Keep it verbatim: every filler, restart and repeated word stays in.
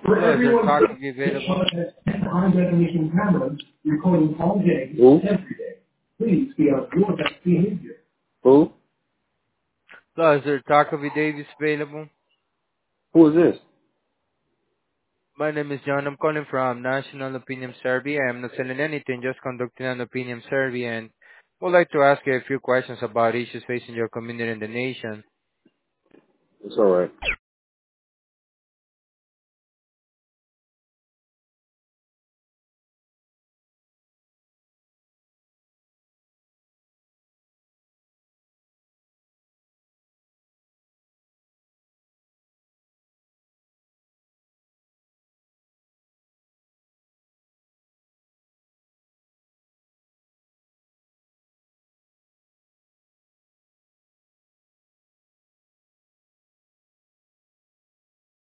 For Hello, is there everyone's taco sake, be this available? shot has ten high definition cameras recording all day, Who? every day. Please be on your best behavior. Who? Hello, is there taco be Davis available? Who is this? My name is John. I'm calling from National Opinion Survey. I am not selling anything, just conducting an opinion survey, and would like to ask you a few questions about issues facing your community and the nation. It's all right.